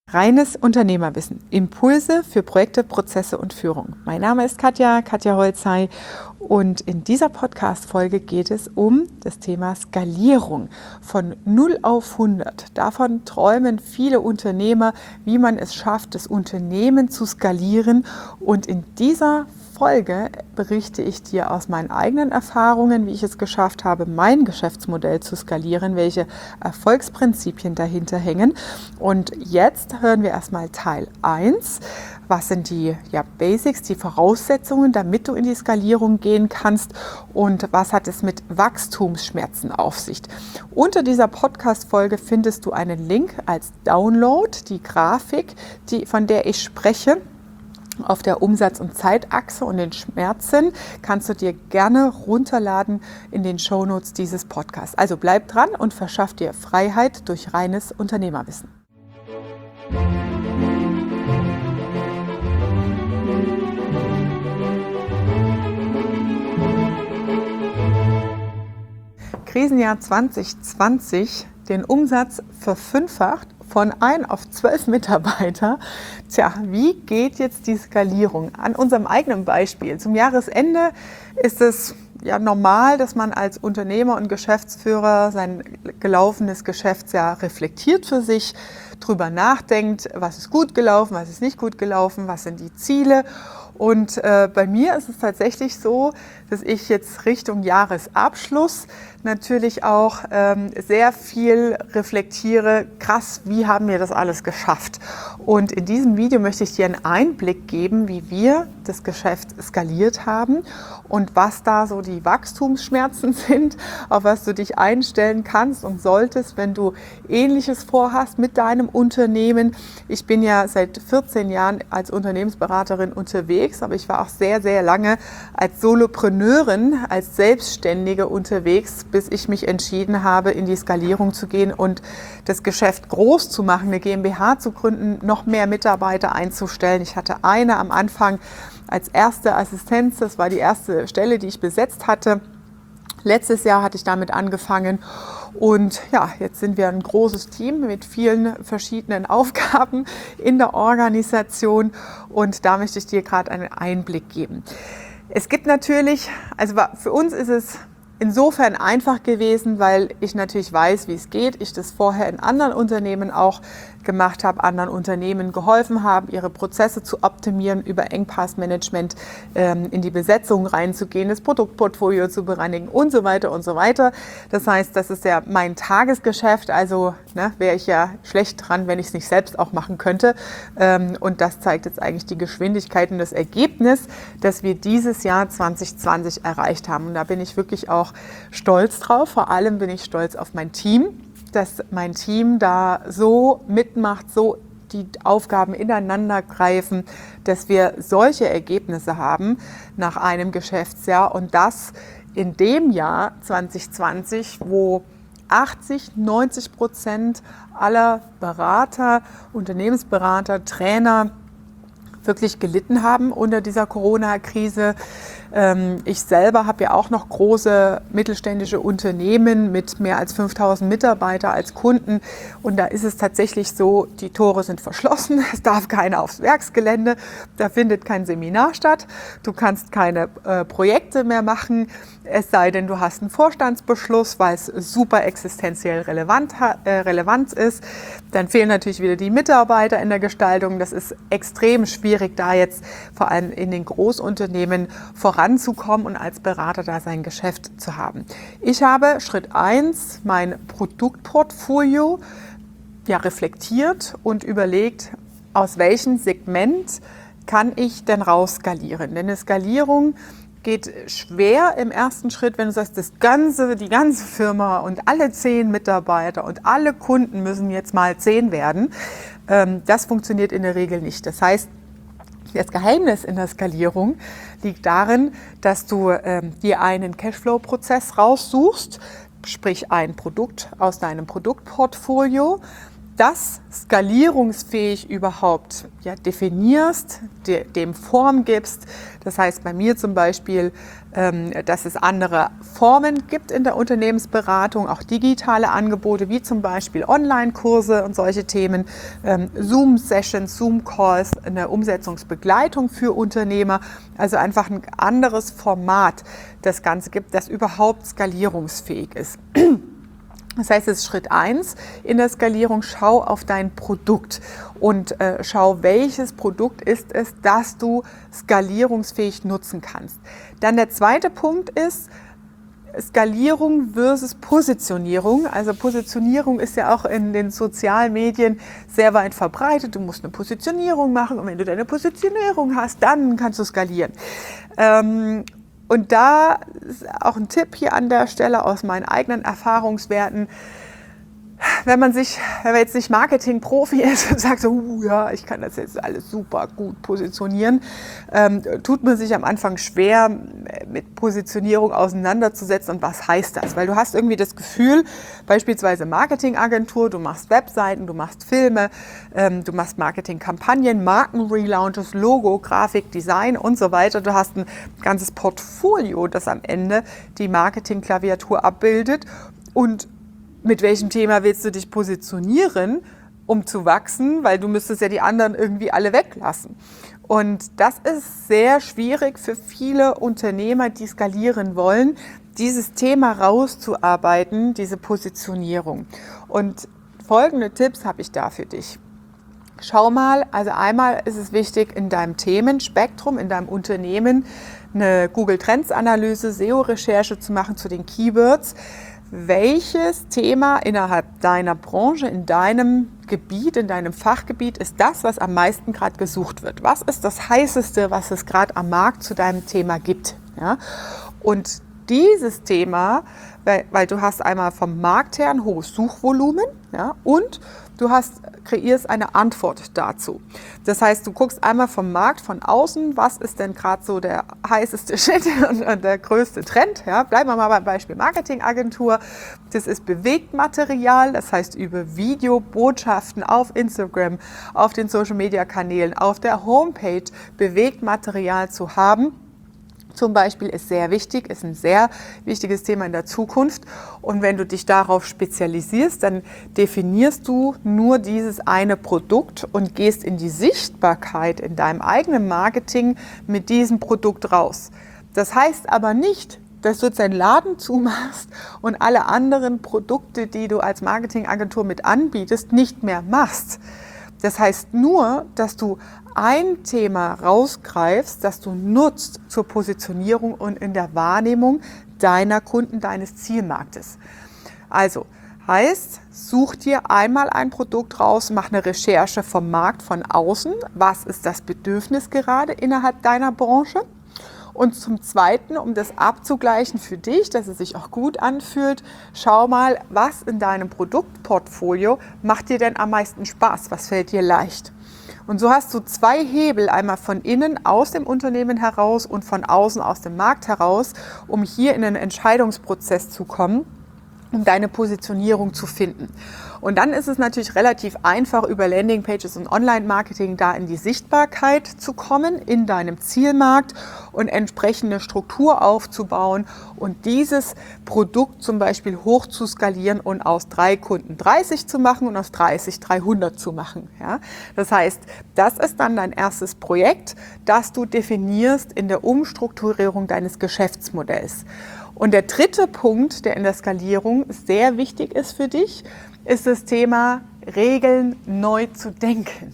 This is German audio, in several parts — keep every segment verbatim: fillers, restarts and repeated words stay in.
Reines Unternehmerwissen. Impulse für Projekte, Prozesse und Führung. Mein Name ist Katja, Katja Holzhey, und in dieser Podcast-Folge geht es um das Thema Skalierung von null auf hundert. Davon träumen viele Unternehmer, wie man es schafft, das Unternehmen zu skalieren, und in dieser Folge berichte ich dir aus meinen eigenen Erfahrungen, wie ich es geschafft habe, mein Geschäftsmodell zu skalieren, welche Erfolgsprinzipien dahinter hängen. Und jetzt hören wir erstmal Teil eins. Was sind die ja, Basics, die Voraussetzungen, damit du in die Skalierung gehen kannst, und was hat es mit Wachstumsschmerzen auf sich? Unter dieser Podcast-Folge findest du einen Link als Download, die Grafik, die, von der ich spreche. Auf der Umsatz- und Zeitachse und den Schmerzen kannst du dir gerne runterladen in den Shownotes dieses Podcasts. Also bleib dran und verschaff dir Freiheit durch reines Unternehmerwissen. Krisenjahr zwanzig zwanzig, den Umsatz verfünffacht, von ein auf zwölf Mitarbeiter. Tja, wie geht jetzt die Skalierung? An unserem eigenen Beispiel. Zum Jahresende ist es ja normal, dass man als Unternehmer und Geschäftsführer sein gelaufenes Geschäftsjahr reflektiert für sich, drüber nachdenkt, was ist gut gelaufen, was ist nicht gut gelaufen, was sind die Ziele. Und äh, bei mir ist es tatsächlich so, dass ich jetzt Richtung Jahresabschluss natürlich auch ähm, sehr viel reflektiere, krass, wie haben wir das alles geschafft? Und in diesem Video möchte ich dir einen Einblick geben, wie wir das Geschäft skaliert haben und was da so die Wachstumsschmerzen sind, auf was du dich einstellen kannst und solltest, wenn du Ähnliches vorhast mit deinem Unternehmen. Ich bin ja seit vierzehn Jahren als Unternehmensberaterin unterwegs, aber ich war auch sehr, sehr lange als Solopreneurin, als Selbstständige unterwegs, bis ich mich entschieden habe, in die Skalierung zu gehen und das Geschäft groß zu machen, eine GmbH zu gründen, noch mehr Mitarbeiter einzustellen. Ich hatte eine am Anfang als erste Assistenz, das war die erste Stelle, die ich besetzt hatte. Letztes Jahr hatte ich damit angefangen, und ja, jetzt sind wir ein großes Team mit vielen verschiedenen Aufgaben in der Organisation, und da möchte ich dir gerade einen Einblick geben. Es gibt natürlich, also für uns ist es insofern einfach gewesen, weil ich natürlich weiß, wie es geht. Ich das vorher in anderen Unternehmen auch gemacht habe, anderen Unternehmen geholfen habe, ihre Prozesse zu optimieren, über Engpassmanagement ähm, in die Besetzung reinzugehen, das Produktportfolio zu bereinigen und so weiter und so weiter. Das heißt, das ist ja mein Tagesgeschäft, also ne, wäre ich ja schlecht dran, wenn ich es nicht selbst auch machen könnte. Ähm, und das zeigt jetzt eigentlich die Geschwindigkeit und das Ergebnis, das wir dieses Jahr zwanzig zwanzig erreicht haben. Und da bin ich wirklich auch stolz drauf. Vor allem bin ich stolz auf mein Team, dass mein Team da so mitmacht, so die Aufgaben ineinander greifen, dass wir solche Ergebnisse haben nach einem Geschäftsjahr, und das in dem Jahr zwanzig zwanzig, wo achtzig, neunzig Prozent aller Berater, Unternehmensberater, Trainer wirklich gelitten haben unter dieser Corona-Krise. Ich selber habe ja auch noch große mittelständische Unternehmen mit mehr als fünftausend Mitarbeiter als Kunden, und da ist es tatsächlich so, die Tore sind verschlossen, es darf keiner aufs Werksgelände, da findet kein Seminar statt, du kannst keine äh, Projekte mehr machen, es sei denn, du hast einen Vorstandsbeschluss, weil es super existenziell relevant, äh, relevant ist. Dann fehlen natürlich wieder die Mitarbeiter in der Gestaltung. Das ist extrem schwierig, da jetzt vor allem in den Großunternehmen voranzukommen und als Berater da sein Geschäft zu haben. Ich habe Schritt eins mein Produktportfolio ja, reflektiert und überlegt, aus welchem Segment kann ich denn raus skalieren. Denn eine Skalierung geht schwer im ersten Schritt, wenn du sagst, das ganze, die ganze Firma und alle zehn Mitarbeiter und alle Kunden müssen jetzt mal zehn werden. Das funktioniert in der Regel nicht. Das heißt, das Geheimnis in der Skalierung liegt darin, dass du ähm, dir einen Cashflow-Prozess raussuchst, sprich ein Produkt aus deinem Produktportfolio, das skalierungsfähig überhaupt ja, definierst, de, dem Form gibst. Das heißt bei mir zum Beispiel, ähm, dass es andere Formen gibt in der Unternehmensberatung, auch digitale Angebote wie zum Beispiel Online-Kurse und solche Themen, ähm, Zoom-Sessions, Zoom-Calls, eine Umsetzungsbegleitung für Unternehmer, also einfach ein anderes Format das Ganze gibt, das überhaupt skalierungsfähig ist. Das heißt, es ist Schritt eins in der Skalierung, schau auf dein Produkt und äh, schau, welches Produkt ist es, das du skalierungsfähig nutzen kannst. Dann der zweite Punkt ist Skalierung versus Positionierung. Also Positionierung ist ja auch in den sozialen Medien sehr weit verbreitet. Du musst eine Positionierung machen und wenn du deine Positionierung hast, dann kannst du skalieren. Ähm, Und da ist auch ein Tipp hier an der Stelle aus meinen eigenen Erfahrungswerten. Wenn man sich, wenn man jetzt nicht Marketing-Profi ist und sagt so, uh, ja, ich kann das jetzt alles super gut positionieren, ähm, tut man sich am Anfang schwer, mit Positionierung auseinanderzusetzen. Und was heißt das? Weil du hast irgendwie das Gefühl, beispielsweise Marketingagentur, du machst Webseiten, du machst Filme, ähm, du machst Marketingkampagnen, Markenrelaunches, Logo, Grafik, Design und so weiter. Du hast ein ganzes Portfolio, das am Ende die Marketingklaviatur abbildet. Und mit welchem Thema willst du dich positionieren, um zu wachsen? Weil du müsstest ja die anderen irgendwie alle weglassen. Und das ist sehr schwierig für viele Unternehmer, die skalieren wollen, dieses Thema rauszuarbeiten, diese Positionierung. Und folgende Tipps habe ich da für dich. Schau mal, also einmal ist es wichtig, in deinem Themenspektrum, in deinem Unternehmen eine Google Trends Analyse, S E O-Recherche zu machen zu den Keywords. Welches Thema innerhalb deiner Branche, in deinem Gebiet, in deinem Fachgebiet ist das, was am meisten gerade gesucht wird? Was ist das Heißeste, was es gerade am Markt zu deinem Thema gibt? Ja? Und dieses Thema, weil, weil du hast einmal vom Markt her ein hohes Suchvolumen, ja, und du hast, kreierst eine Antwort dazu. Das heißt, du guckst einmal vom Markt von außen, was ist denn gerade so der heißeste Shit und, und der größte Trend. Ja. Bleiben wir mal beim Beispiel Marketingagentur. Das ist Bewegtmaterial, das heißt über Videobotschaften auf Instagram, auf den Social-Media-Kanälen, auf der Homepage Bewegtmaterial zu haben. Zum Beispiel ist sehr wichtig, ist ein sehr wichtiges Thema in der Zukunft. Und wenn du dich darauf spezialisierst, dann definierst du nur dieses eine Produkt und gehst in die Sichtbarkeit in deinem eigenen Marketing mit diesem Produkt raus. Das heißt aber nicht, dass du jetzt deinen Laden zumachst und alle anderen Produkte, die du als Marketingagentur mit anbietest, nicht mehr machst. Das heißt nur, dass du ein Thema rausgreifst, das du nutzt zur Positionierung und in der Wahrnehmung deiner Kunden, deines Zielmarktes. Also heißt, such dir einmal ein Produkt raus, mach eine Recherche vom Markt von außen. Was ist das Bedürfnis gerade innerhalb deiner Branche? Und zum Zweiten, um das abzugleichen für dich, dass es sich auch gut anfühlt, schau mal, was in deinem Produktportfolio macht dir denn am meisten Spaß, was fällt dir leicht. Und so hast du zwei Hebel, einmal von innen aus dem Unternehmen heraus und von außen aus dem Markt heraus, um hier in einen Entscheidungsprozess zu kommen, um deine Positionierung zu finden. Und dann ist es natürlich relativ einfach, über Landingpages und Online-Marketing da in die Sichtbarkeit zu kommen, in deinem Zielmarkt und entsprechende Struktur aufzubauen und dieses Produkt zum Beispiel hoch zu skalieren und aus drei Kunden dreißig zu machen und aus dreißig dreihundert zu machen. Ja? Das heißt, das ist dann dein erstes Projekt, das du definierst in der Umstrukturierung deines Geschäftsmodells. Und der dritte Punkt, der in der Skalierung sehr wichtig ist für dich, ist das Thema Regeln neu zu denken.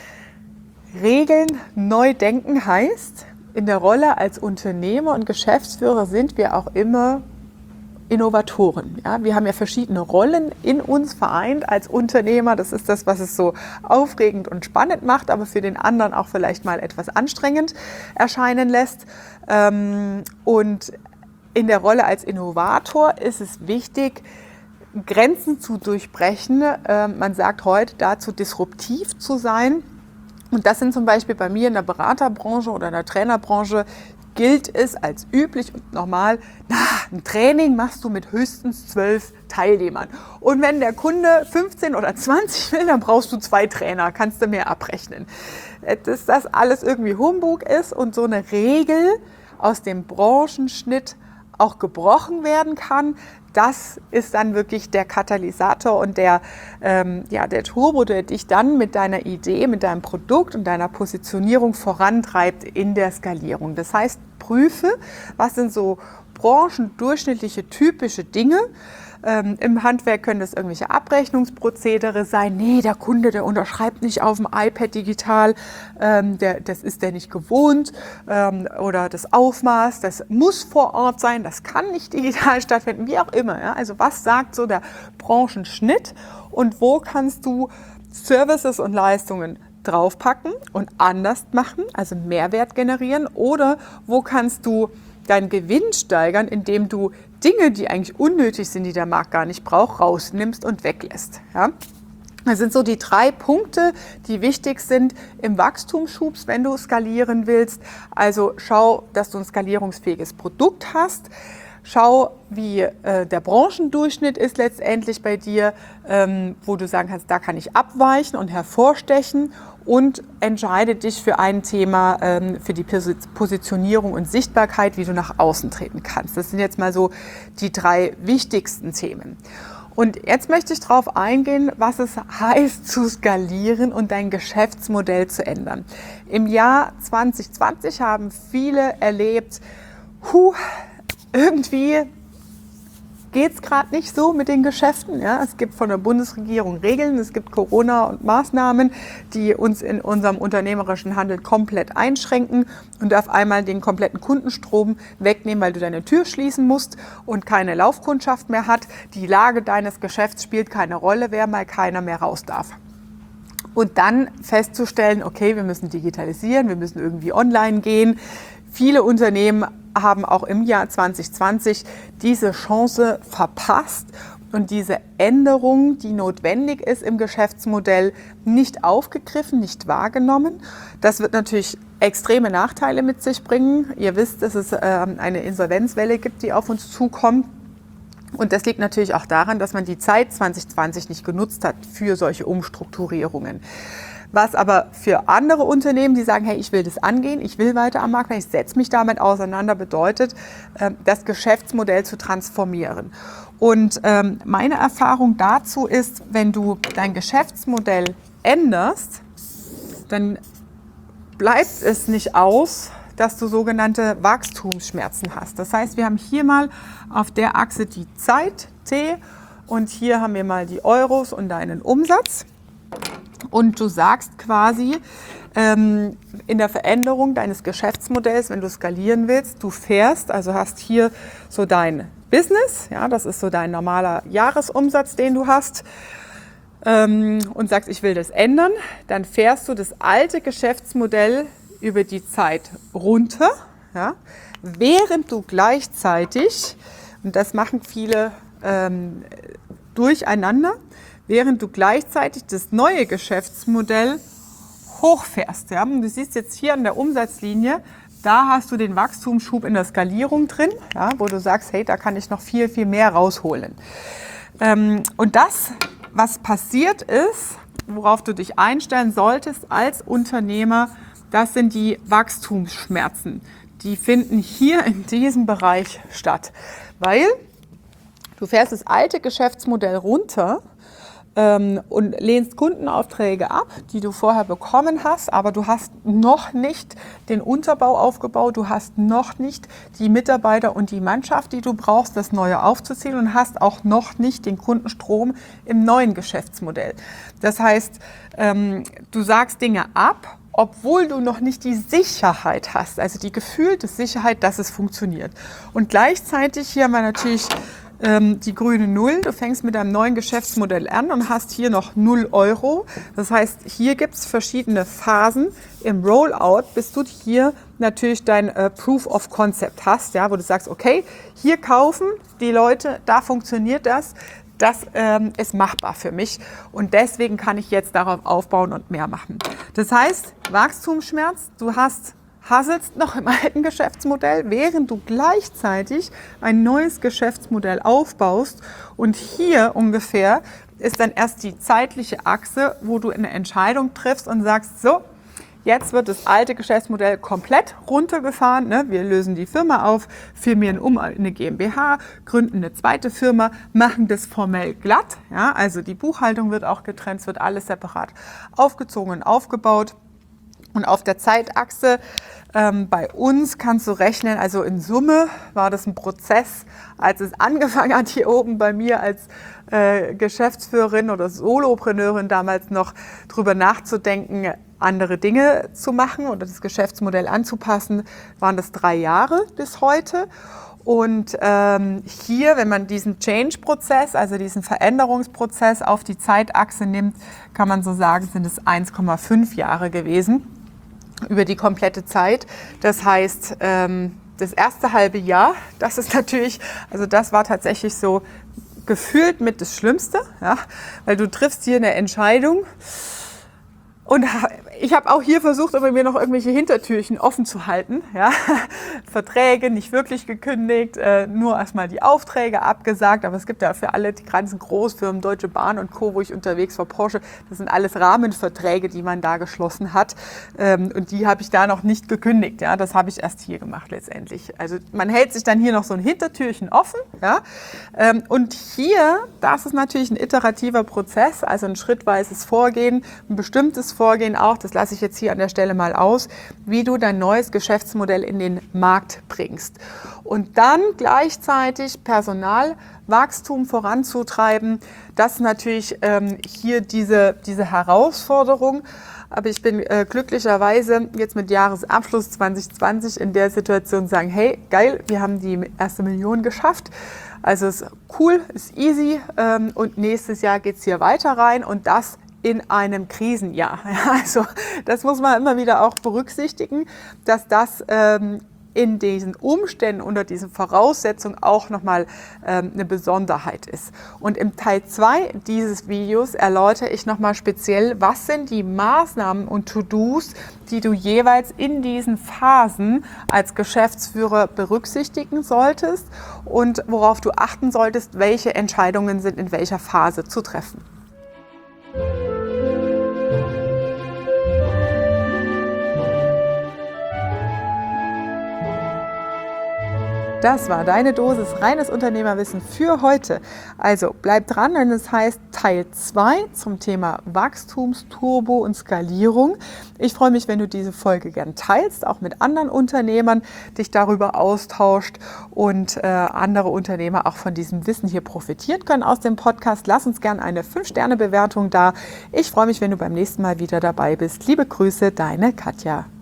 Regeln neu denken heißt, in der Rolle als Unternehmer und Geschäftsführer sind wir auch immer Innovatoren. Ja, wir haben ja verschiedene Rollen in uns vereint als Unternehmer. Das ist das, was es so aufregend und spannend macht, aber für den anderen auch vielleicht mal etwas anstrengend erscheinen lässt. Und in der Rolle als Innovator ist es wichtig, Grenzen zu durchbrechen. Man sagt heute dazu, disruptiv zu sein. Und das sind zum Beispiel bei mir in der Beraterbranche oder in der Trainerbranche gilt es als üblich und normal, na, ein Training machst du mit höchstens zwölf Teilnehmern. Und wenn der Kunde fünfzehn oder zwanzig will, dann brauchst du zwei Trainer, kannst du mehr abrechnen. Dass das alles irgendwie Humbug ist und so eine Regel aus dem Branchenschnitt auch gebrochen werden kann, das ist dann wirklich der Katalysator und der, ähm, ja, der Turbo, der dich dann mit deiner Idee, mit deinem Produkt und deiner Positionierung vorantreibt in der Skalierung. Das heißt, prüfe, was sind so branchendurchschnittliche typische Dinge. Ähm, Im Handwerk können das irgendwelche Abrechnungsprozedere sein. Nee, der Kunde, der unterschreibt nicht auf dem iPad digital, ähm, der, das ist der nicht gewohnt. Ähm, oder das Aufmaß, das muss vor Ort sein, das kann nicht digital stattfinden, wie auch immer. Ja? Also was sagt so der Branchenschnitt und wo kannst du Services und Leistungen draufpacken und anders machen, also Mehrwert generieren, oder wo kannst du deinen Gewinn steigern, indem du Dinge, die eigentlich unnötig sind, die der Markt gar nicht braucht, rausnimmst und weglässt. Ja? Das sind so die drei Punkte, die wichtig sind im Wachstumsschub, wenn du skalieren willst. Also schau, dass du ein skalierungsfähiges Produkt hast. Schau, wie äh, der Branchendurchschnitt ist letztendlich bei dir, ähm, wo du sagen kannst, da kann ich abweichen und hervorstechen, und entscheide dich für ein Thema, ähm, für die Positionierung und Sichtbarkeit, wie du nach außen treten kannst. Das sind jetzt mal so die drei wichtigsten Themen. Und jetzt möchte ich darauf eingehen, was es heißt zu skalieren und dein Geschäftsmodell zu ändern. Im Jahr zwanzig zwanzig haben viele erlebt, huh, irgendwie geht es gerade nicht so mit den Geschäften. Ja? Es gibt von der Bundesregierung Regeln, es gibt Corona und Maßnahmen, die uns in unserem unternehmerischen Handeln komplett einschränken und auf einmal den kompletten Kundenstrom wegnehmen, weil du deine Tür schließen musst und keine Laufkundschaft mehr hat. Die Lage deines Geschäfts spielt keine Rolle mehr, weil keiner mehr raus darf. Und dann festzustellen, okay, wir müssen digitalisieren, wir müssen irgendwie online gehen. Viele Unternehmen haben auch im Jahr zwanzig zwanzig diese Chance verpasst und diese Änderung, die notwendig ist im Geschäftsmodell, nicht aufgegriffen, nicht wahrgenommen. Das wird natürlich extreme Nachteile mit sich bringen. Ihr wisst, dass es eine Insolvenzwelle gibt, die auf uns zukommt. Und das liegt natürlich auch daran, dass man die Zeit zwanzig zwanzig nicht genutzt hat für solche Umstrukturierungen. Was aber für andere Unternehmen, die sagen, hey, ich will das angehen, ich will weiter am Markt, ich setze mich damit auseinander, bedeutet, das Geschäftsmodell zu transformieren. Und meine Erfahrung dazu ist, wenn du dein Geschäftsmodell änderst, dann bleibt es nicht aus, dass du sogenannte Wachstumsschmerzen hast. Das heißt, wir haben hier mal auf der Achse die Zeit, T, und hier haben wir mal die Euros und deinen Umsatz. Und du sagst quasi ähm, in der Veränderung deines Geschäftsmodells, wenn du skalieren willst, du fährst, also hast hier so dein Business, ja, das ist so dein normaler Jahresumsatz, den du hast, ähm, und sagst, ich will das ändern, dann fährst du das alte Geschäftsmodell über die Zeit runter, ja, während du gleichzeitig, und das machen viele ähm, durcheinander, während du gleichzeitig das neue Geschäftsmodell hochfährst. Ja? Und du siehst jetzt hier an der Umsatzlinie, da hast du den Wachstumsschub in der Skalierung drin, ja, wo du sagst, hey, da kann ich noch viel, viel mehr rausholen. Ähm, und das, was passiert ist, worauf du dich einstellen solltest als Unternehmer, das sind die Wachstumsschmerzen. Die finden hier in diesem Bereich statt, weil du fährst das alte Geschäftsmodell runter ähm, und lehnst Kundenaufträge ab, die du vorher bekommen hast, aber du hast noch nicht den Unterbau aufgebaut, du hast noch nicht die Mitarbeiter und die Mannschaft, die du brauchst, das Neue aufzuziehen, und hast auch noch nicht den Kundenstrom im neuen Geschäftsmodell. Das heißt, ähm, du sagst Dinge ab, obwohl du noch nicht die Sicherheit hast, also die gefühlte Sicherheit, dass es funktioniert. Und gleichzeitig hier haben wir natürlich ähm, die grüne Null. Du fängst mit deinem neuen Geschäftsmodell an und hast hier noch null Euro. Das heißt, hier gibt es verschiedene Phasen im Rollout, bis du hier natürlich dein äh, Proof of Concept hast, ja, wo du sagst, okay, hier kaufen die Leute, da funktioniert das. Das ähm, ist machbar für mich und deswegen kann ich jetzt darauf aufbauen und mehr machen. Das heißt, Wachstumsschmerz, du hast hasselst noch im alten Geschäftsmodell, während du gleichzeitig ein neues Geschäftsmodell aufbaust. Und hier ungefähr ist dann erst die zeitliche Achse, wo du eine Entscheidung triffst und sagst, so, jetzt wird das alte Geschäftsmodell komplett runtergefahren. Ne? Wir lösen die Firma auf, firmieren um eine GmbH, gründen eine zweite Firma, machen das formell glatt. Ja? Also die Buchhaltung wird auch getrennt, es wird alles separat aufgezogen und aufgebaut. Und auf der Zeitachse ähm, bei uns kannst du rechnen, also in Summe war das ein Prozess, als es angefangen hat hier oben bei mir als äh, Geschäftsführerin oder Solopreneurin damals noch drüber nachzudenken, andere Dinge zu machen oder das Geschäftsmodell anzupassen, waren das drei Jahre bis heute. Und ähm, hier, wenn man diesen Change-Prozess, also diesen Veränderungsprozess auf die Zeitachse nimmt, kann man so sagen, sind es eins Komma fünf Jahre gewesen über die komplette Zeit. Das heißt, ähm, das erste halbe Jahr, das ist natürlich, also das war tatsächlich so gefühlt mit das Schlimmste, ja, weil du triffst hier eine Entscheidung. Und ich habe auch hier versucht, immer mir noch irgendwelche Hintertürchen offen zu halten. Ja. Verträge nicht wirklich gekündigt, äh, nur erstmal die Aufträge abgesagt. Aber es gibt ja für alle die ganzen Großfirmen, Deutsche Bahn und Co., wo ich unterwegs war, Porsche, das sind alles Rahmenverträge, die man da geschlossen hat. Ähm, und die habe ich da noch nicht gekündigt. Ja. Das habe ich erst hier gemacht letztendlich. Also man hält sich dann hier noch so ein Hintertürchen offen. Ja. Ähm, und hier, das ist natürlich ein iterativer Prozess, also ein schrittweises Vorgehen, ein bestimmtes Vorgehen auch, das lasse ich jetzt hier an der Stelle mal aus, wie du dein neues Geschäftsmodell in den Markt bringst. Und dann gleichzeitig Personalwachstum voranzutreiben, das ist natürlich ähm, hier diese, diese Herausforderung. Aber ich bin äh, glücklicherweise jetzt mit Jahresabschluss zwanzig zwanzig in der Situation sagen, hey, geil, wir haben die erste Million geschafft. Also es ist cool, ist easy ähm, und nächstes Jahr geht es hier weiter rein und das in einem Krisenjahr. Also das muss man immer wieder auch berücksichtigen, dass das ähm, in diesen Umständen, unter diesen Voraussetzungen auch nochmal ähm, eine Besonderheit ist. Und im Teil zwei dieses Videos erläutere ich nochmal speziell, was sind die Maßnahmen und To-Dos, die du jeweils in diesen Phasen als Geschäftsführer berücksichtigen solltest und worauf du achten solltest, welche Entscheidungen sind in welcher Phase zu treffen. Das war deine Dosis reines Unternehmerwissen für heute. Also bleib dran, denn es heißt Teil zwei zum Thema Wachstumsturbo und Skalierung. Ich freue mich, wenn du diese Folge gern teilst, auch mit anderen Unternehmern, dich darüber austauscht und äh, andere Unternehmer auch von diesem Wissen hier profitieren können aus dem Podcast. Lass uns gern eine fünf Sterne Bewertung da. Ich freue mich, wenn du beim nächsten Mal wieder dabei bist. Liebe Grüße, deine Katja.